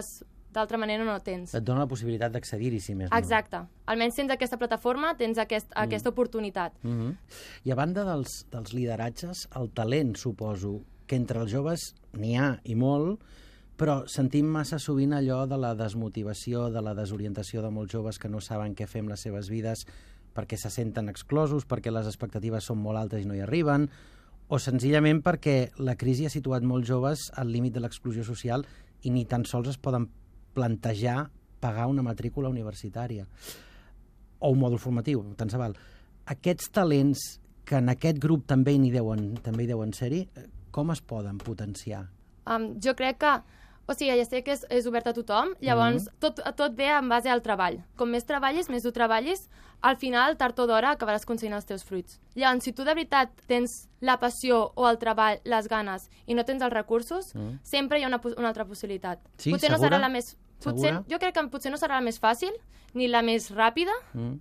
S10: d'altra manera no tens.
S2: Et dona la possibilitat d'accedir-hi, si més no.
S10: Exacte. Almenys tens aquesta plataforma, tens aquest, mm. aquesta oportunitat.
S2: Mm -hmm. I a banda dels, dels lideratges, el talent, suposo, que entre els joves n'hi ha i molt, però sentim massa sovint allò de la desmotivació, de la desorientació de molts joves que no saben què fer amb les seves vides perquè se senten exclosos, perquè les expectatives són molt altes i no hi arriben, o senzillament perquè la crisi ha situat molts joves al límit de l'exclusió social i ni tan sols es poden plantejar pagar una matrícula universitària o un mòdul formatiu, tant se val. Aquests talents que en aquest grup també n'hi deuen, també hi deuen ser-hi, com es poden potenciar?
S10: Um, jo crec que, o sigui, ja sé que és, és obert a tothom, llavors mm-hmm. tot, tot ve en base al treball. Com més treballis, més tu treballis, al final, tard o d'hora, acabaràs aconseguint els teus fruits. Llavors, si tu de veritat tens la passió o el treball, les ganes, i no tens els recursos, mm. sempre hi ha una, una altra possibilitat.
S2: Sí,
S10: potser
S2: segura?
S10: No serà la més, potser, jo crec que potser no serà la més fàcil, ni la més ràpida, mm.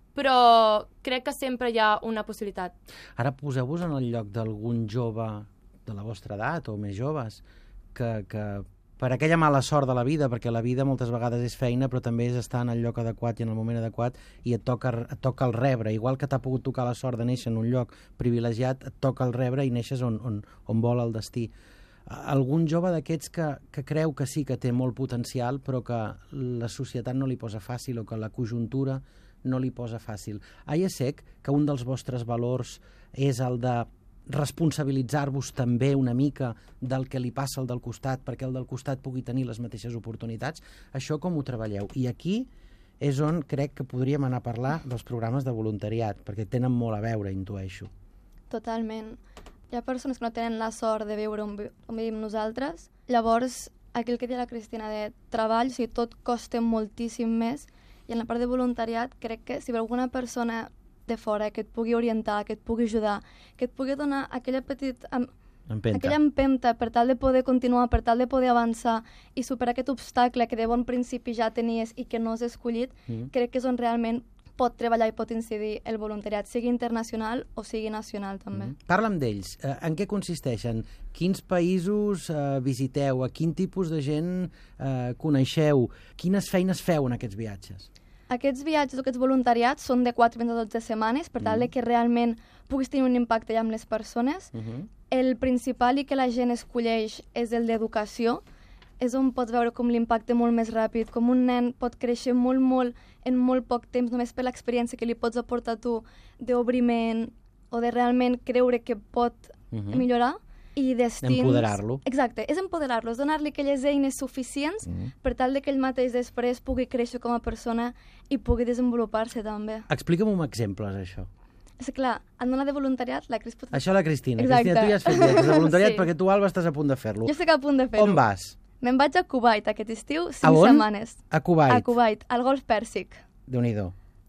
S10: però crec que sempre hi ha una possibilitat.
S2: Ara poseu-vos en el lloc d'algun jove de la vostra edat o més joves que, que per aquella mala sort de la vida, perquè la vida moltes vegades és feina, però també és estar en el lloc adequat i en el moment adequat, i et toca, et toca el rebre. Igual que t'ha pogut tocar la sort de néixer en un lloc privilegiat, et toca el rebre i neixes on, on, on vol el destí. Algun jove d'aquests que, que creu que sí que té molt potencial, però que la societat no li posa fàcil o que la conjuntura no li posa fàcil. Ah, ja sé que un dels vostres valors és el de responsabilitzar-vos també una mica del que li passa al del costat perquè el del costat pugui tenir les mateixes oportunitats. Això com ho treballeu? I aquí és on crec que podríem anar a parlar dels programes de voluntariat, perquè tenen molt a veure, intueixo.
S9: Totalment. Hi ha persones que no tenen la sort de viure on, vi on vivim nosaltres. Llavors, aquell que deia la Cristina de treball, o sigui, tot costa moltíssim més, i en la part de voluntariat crec que si alguna persona de fora que et pugui orientar, que et pugui ajudar, que et pugui donar aquella petita em... empenta. aquella empenta per tal de poder continuar, per tal de poder avançar i superar aquest obstacle que de bon principi ja tenies i que no has escollit, mm. crec que és on realment pot treballar i pot incidir el voluntariat, sigui internacional o sigui nacional també.
S2: Mm. Parla'm d'ells. Eh, en què consisteixen? Quins països eh, visiteu? A quin tipus de gent eh, coneixeu? Quines feines feu en aquests viatges?
S9: Aquests viatges o aquests voluntariats són de quatre fins a dotze setmanes per tal mm. de que realment puguis tenir un impacte amb les persones. Mm-hmm. El principal i que la gent escolleix és el d'educació. És on pots veure com l'impacte molt més ràpid, com un nen pot créixer molt, molt, en molt poc temps, només per l'experiència que li pots aportar tu d'obriment o de realment creure que pot mm-hmm. millorar. I destins...
S2: Empoderar-lo.
S9: Exacte, és empoderar-lo, és donar-li aquelles eines suficients mm. per tal de que ell mateix després pugui créixer com a persona i pugui desenvolupar-se també.
S2: Explica'm un exemple, això.
S9: És clar, en donar de voluntariat, la Cris pot...
S2: Això la Cristina. Exacte. Cristina, tu ja has fet viatges de voluntariat sí. perquè tu, Alba, estàs a punt de fer-lo.
S9: Jo estic a punt de fer-ho.
S2: On vas?
S9: Me'n vaig a Kuwait aquest estiu, cinc
S2: a
S9: setmanes.
S2: A Kuwait?
S9: A Kuwait, al Golf Pèrsic.
S2: Déu-n'hi-do.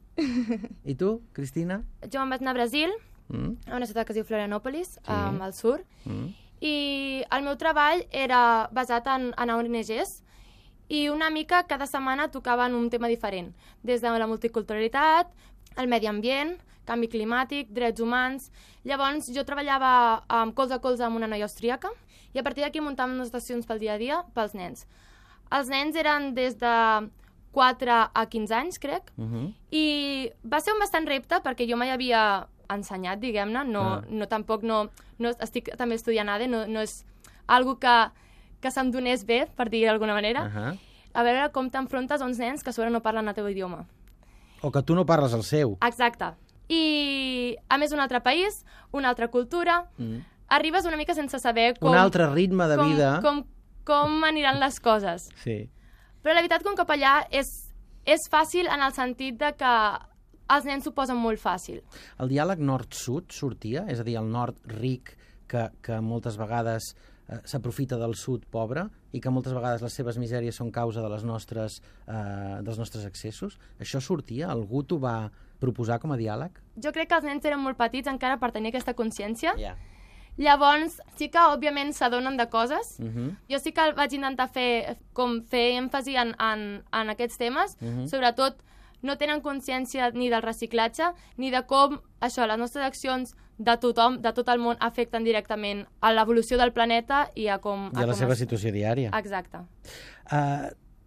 S2: I tu, Cristina?
S10: Jo em vaig anar a Brasil, mm. a una ciutat que es diu Florianópolis, sí. um, al sur, mm. i el meu treball era basat en, en O N Ges, i una mica cada setmana tocaven un tema diferent, des de la multiculturalitat, el medi ambient, canvi climàtic, drets humans. Llavors jo treballava um, colze a colze amb una noia austríaca i a partir d'aquí muntàvem unes estacions pel dia a dia pels nens. Els nens eren des de quatre a quinze anys, crec, uh-huh. i va ser un bastant repte perquè jo mai havia ensenyat, diguem-ne, no, uh. no tampoc no, no estic també estudiant A D E, no, no és algo que, que se'm donés bé, per dir d'alguna manera, uh-huh. a veure com t'enfrontes a uns nens que a sobre no parlen el teu idioma.
S2: O que tu no parles el seu.
S10: Exacte. I, a més, un altre país, una altra cultura, mm. arribes una mica sense saber com...
S2: Un altre ritme de
S10: com,
S2: vida.
S10: Com, com aniran les coses.
S2: Sí.
S10: Però la veritat, com cap allà, és, és fàcil en el sentit de que els nens s'ho posen molt fàcil.
S2: El diàleg nord-sud sortia? És a dir, el nord ric, que, que moltes vegades eh, s'aprofita del sud pobre i que moltes vegades les seves misèries són causa de les nostres, eh, dels nostres excessos. Això sortia? Algú t'ho va proposar com a diàleg?
S10: Jo crec que els nens eren molt petits encara per tenir aquesta consciència.
S2: Yeah.
S10: Llavors, sí que, òbviament, s'adonen de coses. Uh-huh. Jo sí que vaig intentar fer, com fer èmfasi en, en, en aquests temes. Uh-huh. Sobretot, no tenen consciència ni del reciclatge, ni de com això, les nostres accions de tothom, de tot el món, afecten directament a l'evolució del planeta i a com...
S2: I a, a la seva es... situació diària.
S10: Exacte.
S2: Uh,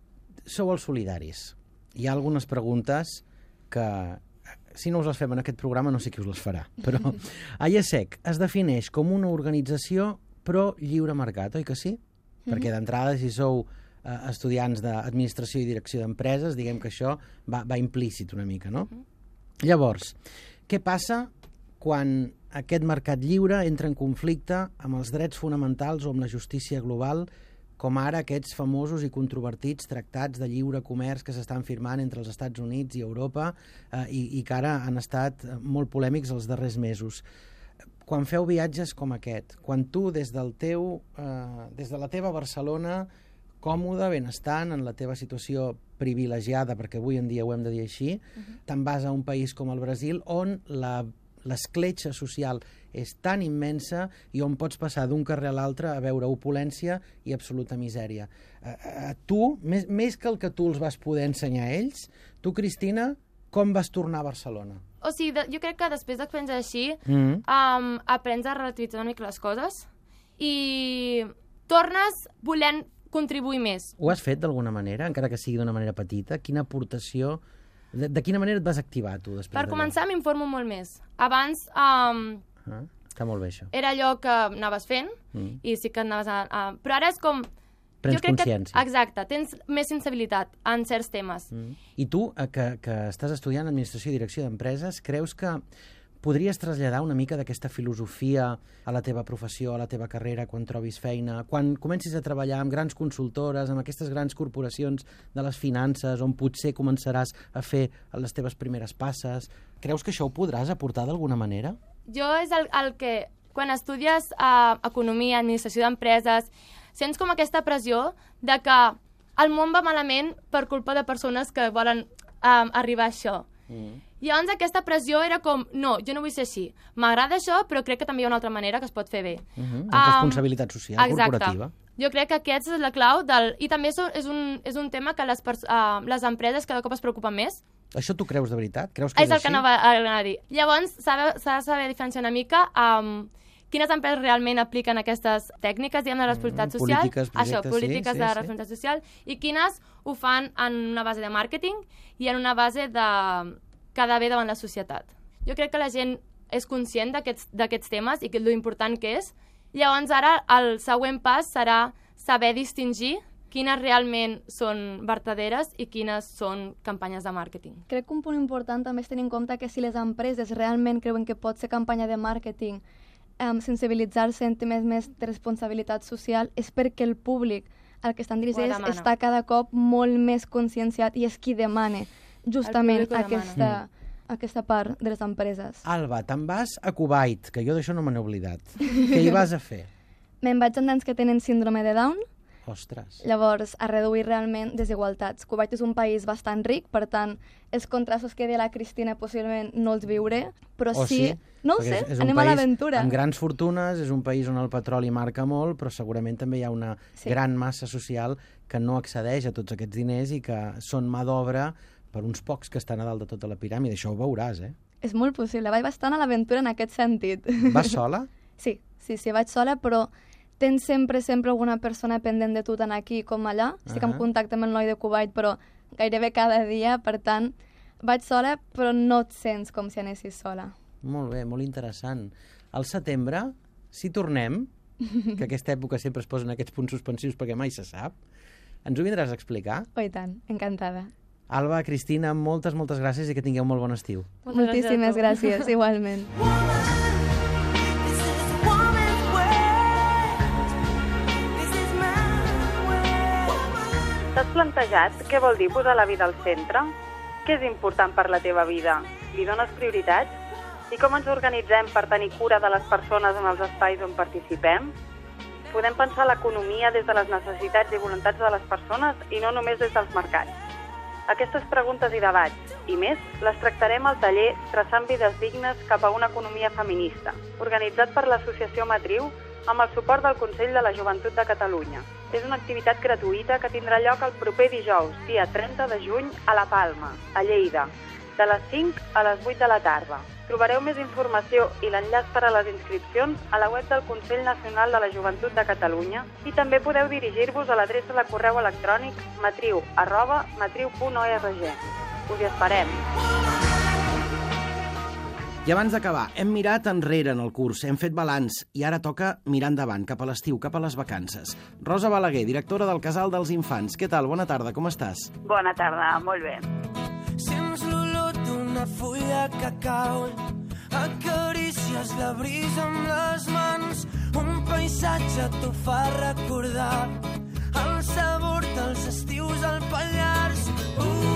S2: sou els solidaris. Hi ha algunes preguntes que, si no us les fem en aquest programa, no sé qui us les farà. Però A I E S E C es defineix com una organització pro lliure mercat, oi que sí? Mm-hmm. Perquè d'entrada, si sou eh, estudiants d'administració i direcció d'empreses, diguem que això va, va implícit una mica, no? Mm-hmm. Llavors, què passa quan aquest mercat lliure entra en conflicte amb els drets fonamentals o amb la justícia global, com ara aquests famosos i controvertits tractats de lliure comerç que s'estan firmant entre els Estats Units i Europa eh, i, i que ara han estat molt polèmics els darrers mesos. Quan feu viatges com aquest, quan tu des del teu, eh, des de la teva Barcelona, còmode, benestant, en la teva situació privilegiada, perquè avui en dia ho hem de dir així, uh-huh. te'n vas a un país com el Brasil, on la l'escletxa social és tan immensa i on pots passar d'un carrer a l'altre a veure opulència i absoluta misèria. A, a tu, més, més que el que tu els vas poder ensenyar a ells, tu, Cristina, com vas tornar a Barcelona?
S10: O sigui, de, jo crec que després d'experiències així,
S2: Mm.
S10: um, aprens a relativitzar una mica les coses i tornes volent contribuir més.
S2: Ho has fet d'alguna manera, encara que sigui d'una manera petita? Quina aportació... De, de quina manera et vas activar, tu, després
S10: Per
S2: d'allò?
S10: començar, m'informo molt més. Abans um,
S2: Ah, està molt bé, això.
S10: era allò que anaves fent
S2: Mm.
S10: i sí que anaves a, a... Però ara és com...
S2: Prens
S10: jo crec
S2: consciència.
S10: Que, exacte, tens més sensibilitat en certs temes.
S2: Mm. I tu, eh, que, que estàs estudiant Administració i Direcció d'Empreses, creus que podries traslladar una mica d'aquesta filosofia a la teva professió, a la teva carrera, quan trobis feina, quan comencis a treballar amb grans consultores, amb aquestes grans corporacions de les finances, on potser començaràs a fer les teves primeres passes? Creus que això ho podràs aportar d'alguna manera?
S10: Jo és el, el que, quan estudies uh, economia, administració d'empreses, sents com aquesta pressió de que el món va malament per culpa de persones que volen um, arribar a això. Mm. Llavors aquesta pressió era com, no, jo no vull ser així. M'agrada això, però crec que també hi ha una altra manera que es pot fer bé.
S2: Uh-huh. Um, responsabilitat social,
S10: exacte.
S2: corporativa.
S10: Jo crec que aquesta és la clau del... I també és un, és un tema que les, uh, les empreses cada cop es preocupen més.
S2: Això tu creus de veritat? Creus que és,
S10: és el
S2: així?
S10: que anava a dir. Llavors, s'ha de saber diferenciar una mica um, quines empreses realment apliquen aquestes tècniques, diguem, de responsabilitat mm, social.
S2: Polítiques, projectes,
S10: això, polítiques
S2: sí,
S10: de
S2: sí,
S10: responsabilitat sí. social. I quines ho fan en una base de màrqueting i en una base de quedar bé davant la societat. Jo crec que la gent és conscient d'aquests temes i que lo important que és. Llavors, ara, el següent pas serà saber distingir quines realment són verdaderes i quines són campanyes de màrqueting.
S9: Crec que un punt important també és tenir en compte que si les empreses realment creuen que pot ser campanya de màrqueting, um, sensibilitzar-se en temes més de responsabilitat social, és perquè el públic al que estan dirigits està cada cop molt més conscienciat i és qui demana justament aquesta, mm. aquesta part de les empreses.
S2: Alba, te'n vas a Kuwait, que jo d'això no me n'he oblidat. Què hi vas a fer?
S9: Me'n vaig amb nens que tenen síndrome de Down.
S2: Ostres.
S9: Llavors, a reduir realment desigualtats. Kuwait és un país bastant ric, per tant, els contrastos que deia la Cristina possiblement no els viuré, però
S2: o
S9: sí...
S2: sí.
S9: No ho sé, és, és anem a l'aventura.
S2: Amb grans fortunes, és un país on el petroli marca molt, però segurament també hi ha una sí. gran massa social que no accedeix a tots aquests diners i que són mà d'obra per uns pocs que estan a dalt de tota la piràmide. Això ho veuràs, eh?
S9: És molt possible. Vaig bastant a l'aventura en aquest sentit.
S2: Vas sola?
S9: Sí, sí, sí, vaig sola, però tens sempre, sempre alguna persona pendent de tu tant aquí com allà. Estic uh -huh. en contacte amb el noi de Kuwait, però gairebé cada dia, per tant, vaig sola, però no et sents com si anessis sola.
S2: Molt bé, molt interessant. Al setembre, si tornem, que aquesta època sempre es posen aquests punts suspensius perquè mai se sap, ens ho vindràs a explicar?
S9: Oh, i tant, encantada.
S2: Alba, Cristina, moltes, moltes gràcies i que tingueu molt bon estiu.
S9: Moltíssimes gràcies, gràcies igualment.
S11: T'has plantejat què vol dir posar la vida al centre? Què és important per la teva vida? Li dones prioritats? I com ens organitzem per tenir cura de les persones en els espais on participem? Podem pensar l'economia des de les necessitats i voluntats de les persones i no només des dels mercats. Aquestes preguntes i debats, i més, les tractarem al taller Traçant vides dignes cap a una economia feminista, organitzat per l'Associació Matriu amb el suport del Consell de la Joventut de Catalunya. És una activitat gratuïta que tindrà lloc el proper dijous, dia trenta de juny, a La Palma, a Lleida, de les cinc a les vuit de la tarda. Trobareu més informació i l'enllaç per a les inscripcions a la web del Consell Nacional de la Joventut de Catalunya i també podeu dirigir-vos a l'adreça de correu electrònic matriu arroba matriu punt org. Us hi esperem.
S2: I abans d'acabar, hem mirat enrere en el curs, hem fet balanç i ara toca mirar endavant, cap a l'estiu, cap a les vacances. Rosa Balaguer, directora del Casal dels Infants. Què tal? Bona tarda, com estàs?
S11: Bona tarda, molt bé.
S23: Sents l'olor d'una fulla que cau, acarícies la brisa amb les mans, un paisatge t'ho fa recordar, el sabor dels estius al Pallars. Uh!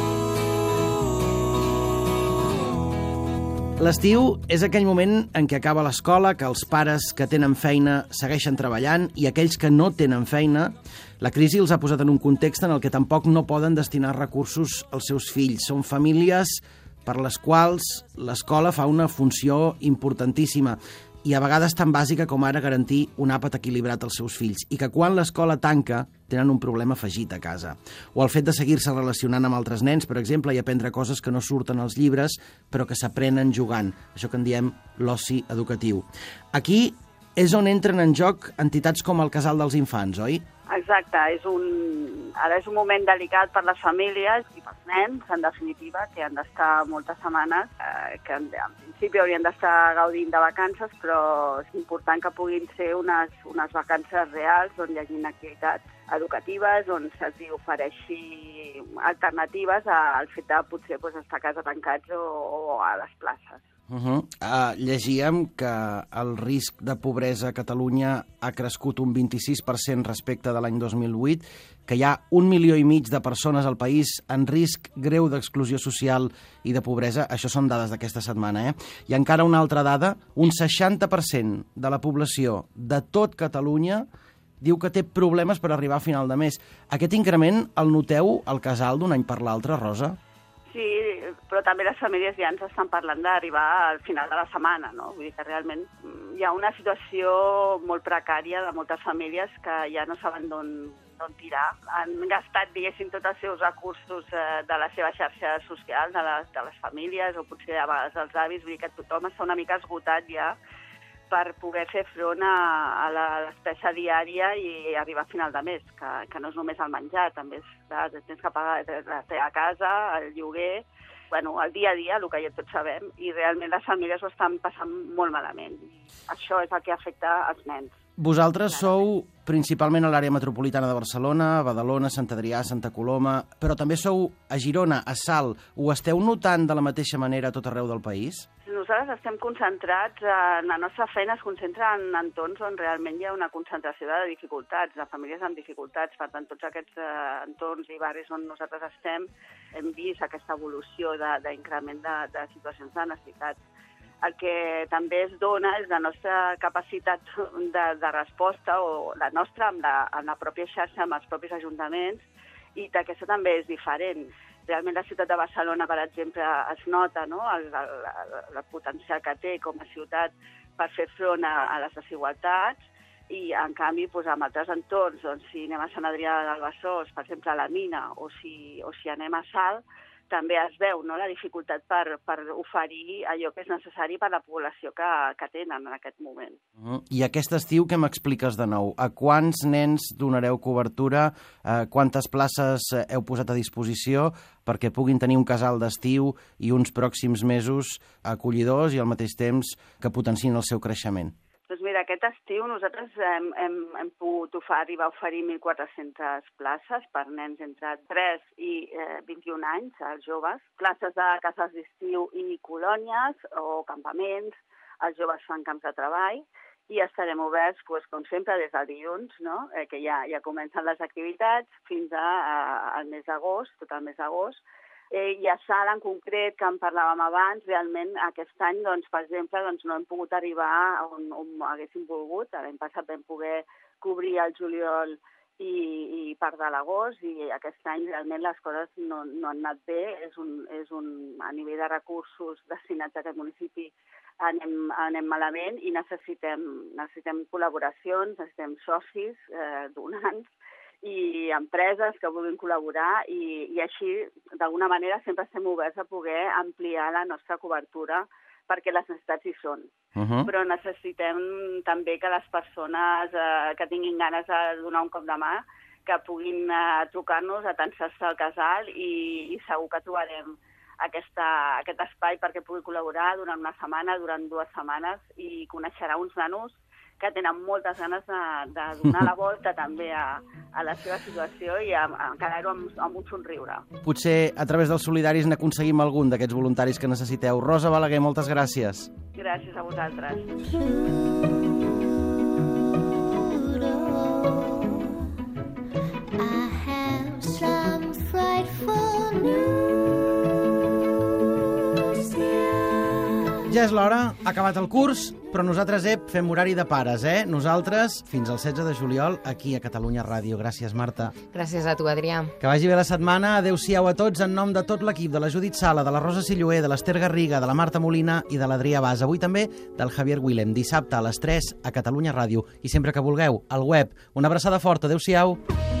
S2: L'estiu és aquell moment en què acaba l'escola, que els pares que tenen feina segueixen treballant i aquells que no tenen feina, la crisi els ha posat en un context en el que tampoc no poden destinar recursos als seus fills. Són famílies per les quals l'escola fa una funció importantíssima i a vegades tan bàsica com ara garantir un àpat equilibrat als seus fills, i que quan l'escola tanca tenen un problema afegit a casa. O el fet de seguir-se relacionant amb altres nens, per exemple, i aprendre coses que no surten als llibres, però que s'aprenen jugant. Això que en diem l'oci educatiu. Aquí és on entren en joc entitats com el Casal dels Infants, oi?
S11: Exacte, és un... ara és un moment delicat per les famílies i pels nens, en definitiva, que han d'estar moltes setmanes, eh, que en, en principi haurien d'estar gaudint de vacances, però és important que puguin ser unes, unes vacances reals on hi hagi activitats educatives, on se'ls ofereixi alternatives al fet de potser pues, estar a casa tancats o, o a les places.
S2: Uh -huh. uh, llegíem que el risc de pobresa a Catalunya ha crescut un vint-i-sis per cent respecte de l'any dos mil vuit, que hi ha un milió i mig de persones al país en risc greu d'exclusió social i de pobresa. Això són dades d'aquesta setmana, eh? I encara una altra dada, un seixanta per cent de la població de tot Catalunya diu que té problemes per arribar a final de mes. Aquest increment el noteu al Casal d'un any per l'altre, Rosa?
S11: Sí, però també les famílies ja ens estan parlant d'arribar al final de la setmana, no? Vull dir que realment hi ha una situació molt precària de moltes famílies que ja no saben d'on tirar. Han gastat, diguéssim, tots els seus recursos eh, de la seva xarxa social, de les, de les famílies, o potser a vegades els avis. Vull dir que tothom està una mica esgotat ja per poder fer front a, a la despesa diària i arribar a final de mes, que, que no és només el menjar, també és, clar, tens que pagar la teva casa, el lloguer, bueno, el dia a dia, el que ja tots sabem, i realment les famílies ho estan passant molt malament. Això és el que afecta als nens.
S2: Vosaltres sou principalment a l'àrea metropolitana de Barcelona, Badalona, Sant Adrià, Santa Coloma, però també sou a Girona, a Salt. Ho esteu notant de la mateixa manera a tot arreu del país?
S11: Nosaltres estem concentrats, en la nostra feina es concentra en entorns on realment hi ha una concentració de dificultats, de famílies amb dificultats. Per tant, tots aquests eh, entorns i barris on nosaltres estem hem vist aquesta evolució d'increment de, de, de situacions de necessitats. El que també es dona és la nostra capacitat de, de resposta, o la nostra amb la, amb la pròpia xarxa, amb els propis ajuntaments, i aquesta també és diferent. Realment la ciutat de Barcelona, per exemple, es nota, no?, el, el, el potencial que té com a ciutat per fer front a, a les desigualtats, i en canvi doncs, en altres entorns, doncs, si anem a Sant Adrià del Besòs, per exemple a la Mina, o si, o si anem a Salt, també es veu, no?, la dificultat per, per oferir allò que és necessari per a la població que, que tenen en aquest moment.
S2: Uh-huh. I aquest estiu què m'expliques de nou? A quants nens donareu cobertura? Uh, quantes places heu posat a disposició perquè puguin tenir un casal d'estiu i uns pròxims mesos acollidors i al mateix temps que potenciïn el seu creixement?
S11: Doncs mira, aquest estiu nosaltres hem, hem, hem pogut arribar a oferir mil quatre-centes places per nens entre tres i eh, vint-i-un anys, els joves, places de cases d'estiu i colònies o campaments, els joves fan camps de treball, i estarem oberts, doncs, com sempre, des del dilluns, no?, eh, que ja, ja comencen les activitats, fins a, a, al mes d'agost, tot el mes d'agost. Eh, I a Salt, en concret, que en parlàvem abans, realment aquest any, doncs, per exemple, doncs, no hem pogut arribar on, on haguéssim volgut. L'any passat vam poder cobrir el juliol i, i part de l'agost, i aquest any realment les coses no, no han anat bé. És un, és un, a nivell de recursos destinats a aquest municipi anem, anem malament, i necessitem, necessitem col·laboracions, necessitem socis, eh, donants, i empreses que vulguin col·laborar, i, i així, d'alguna manera, sempre estem oberts a poder ampliar la nostra cobertura perquè les necessitats hi són.
S2: Uh-huh.
S11: Però necessitem també que les persones eh, que tinguin ganes de donar un cop de mà, que puguin eh, trucar-nos, atansar-se al casal i, i segur que trobarem aquesta, aquest espai perquè pugui col·laborar durant una setmana, durant dues setmanes, i coneixerà uns nanos que tenen moltes ganes de, de donar la volta també a, a la seva situació i a, a encarar-ho amb, amb un somriure.
S2: Potser a través dels solidaris n'aconseguim algun d'aquests voluntaris que necessiteu. Rosa Balaguer, moltes gràcies.
S11: Gràcies a vosaltres.
S12: I have some frightful news.
S2: Ja és l'hora, ha acabat el curs, però nosaltres, Ep, fem horari de pares, eh? Nosaltres, fins al setze de juliol, aquí a Catalunya Ràdio. Gràcies, Marta.
S13: Gràcies a tu, Adrià.
S2: Que vagi bé la setmana. Adéu-siau a tots en nom de tot l'equip, de la Judit Sala, de la Rosa Silloé, de l'Ester Garriga, de la Marta Molina i de l'Adrià Bas. Avui també del Javier Willem. Dissabte a les tres a Catalunya Ràdio. I sempre que vulgueu, al web. Una abraçada forta. Adéu-siau.